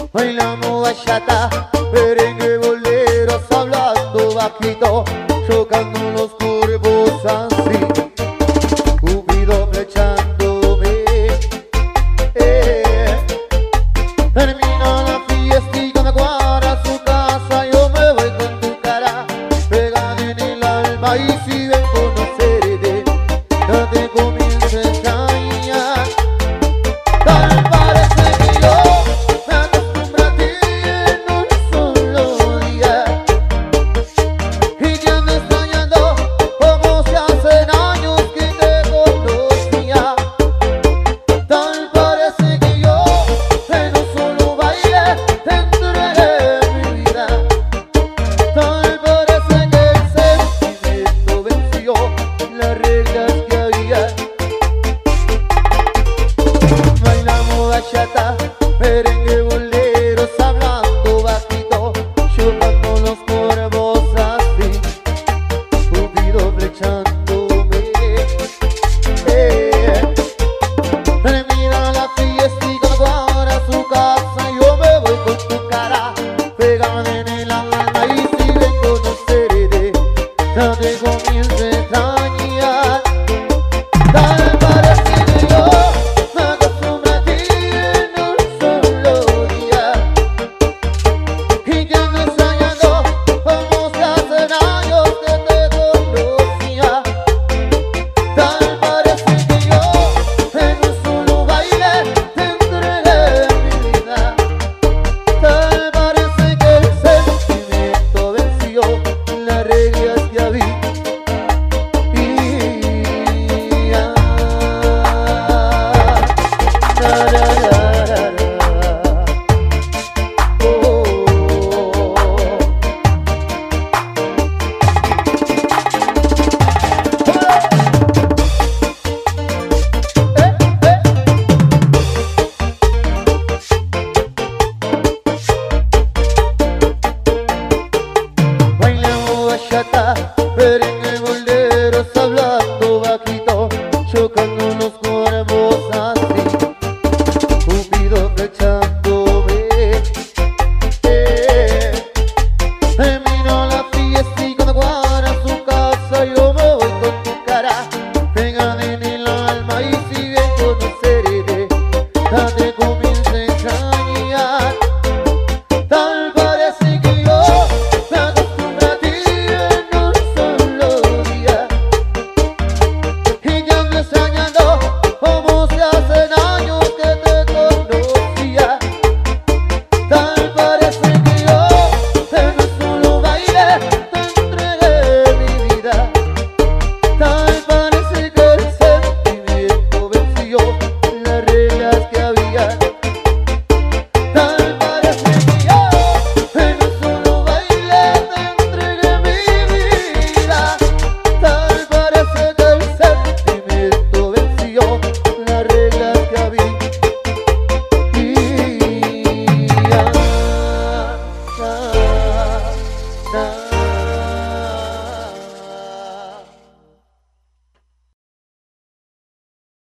bailamos bachata, merengue, boleros, hablando bajito, chocando los cuerpos así, Cupido flechándome. Termina la fiesta y cuando cuadra a su casa, yo me voy con tu cara pegada en el alma, y si ven conocerte, no te comienzo a extrañar. Tal parece que yo me acostumbro a ti en un solo día, y que ando extrañando como si hacen años que te conocía. Tal parece que yo en un solo baile te entregué mi vida. Tal parece que el sentimiento venció las reglas que había. Bailamos bachata, merengue, boleros, hablando bajito, chocando los cuervos así, Cupido flechándome. Termina la fiesta y cuando cuadra a su casa, yo me voy con tu cara pegada en el alma, y si ven conocerte, ya te comienzo a extrañar. Tal parece que yo me acostumbro a ti en un solo día, y que ando extrañando como si hacen años que te conocía. Tal parece que yo en un solo baile te entregué mi vida. Tal parece que el sentimiento venció las reglas que había. Bailamos bachata,